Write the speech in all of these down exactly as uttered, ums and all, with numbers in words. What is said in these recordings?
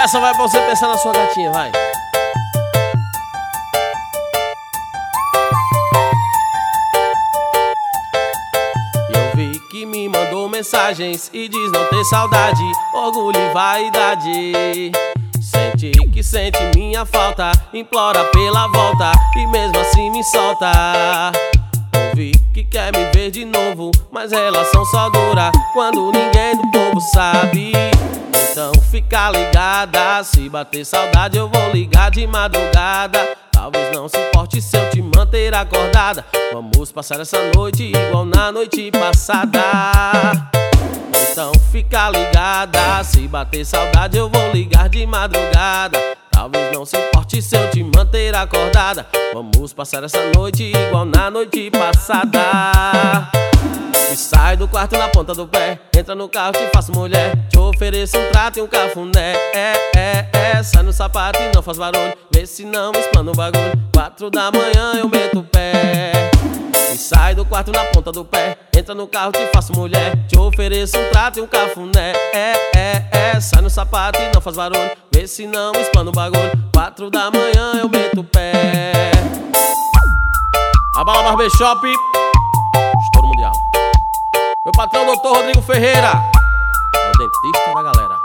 Essa vai pra você pensar na sua gatinha, vai. Eu vi que me mandou mensagens e diz não ter saudade, orgulho e vaidade. Sente que sente minha falta, implora pela volta e mesmo assim me solta. Ouvi que quer me ver de novo, mas relação só dura quando ninguém do povo sabe. Então fica ligada, se bater saudade eu vou ligar de madrugada. Talvez não se importe se eu te manter acordada. Vamos passar essa noite igual na noite passada. Então fica ligada, se bater saudade eu vou ligar de madrugada. Talvez não se importe se eu te manter acordada. Vamos passar essa noite igual na noite passada. E sai do quarto na ponta do pé, entra no carro, te faço mulher, te ofereço um prato e um cafuné. É, é, é, sai no sapato e não faz barulho, vê se não explana o bagulho. Quatro da manhã eu meto o pé. E sai do quarto na ponta do pé, entra no carro, te faço mulher, te ofereço um prato e um cafuné. É, é, é, sai no sapato e não faz barulho, vê se não explana o bagulho. Quatro da manhã eu meto o pé. A Bala Barbershop, estouro mundial. Meu patrão, doutor Rodrigo Ferreira, é o dentista da galera.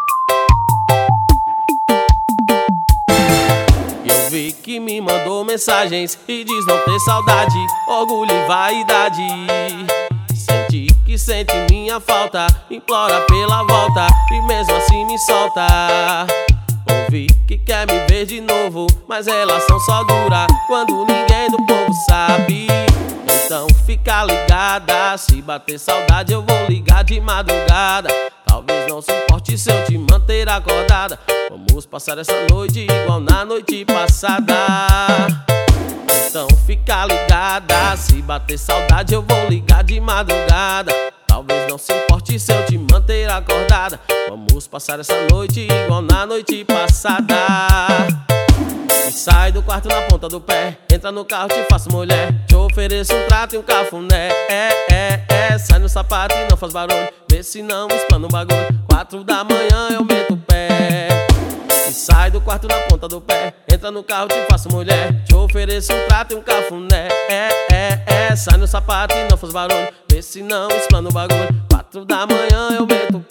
Eu vi que me mandou mensagens e diz não ter saudade, orgulho e vaidade. Sente que sente minha falta, implora pela volta e mesmo assim me solta. Ouvi que quer me ver de novo, mas relação só dura quando ninguém do povo sabe. Então fica ligada, se bater saudade eu vou ligar de madrugada. Talvez não se importe se eu te manter acordada. Vamos passar essa noite igual na noite passada. Então fica ligada, se bater saudade eu vou ligar de madrugada. Talvez não se importe se eu te manter acordada. Vamos passar essa noite igual na noite passada. E sai do quarto na ponta do pé, entra no carro, te faço mulher, te ofereço um prato e um cafuné. É, é, é, sai no sapato e não faz barulho, vê se não explana o bagulho. Quatro da manhã eu meto o pé. E sai do quarto na ponta do pé, entra no carro, te faço mulher, te ofereço um prato e um cafuné. É, é, é, sai no sapato e não faz barulho, vê se não explana o bagulho. Quatro da manhã eu meto o pé.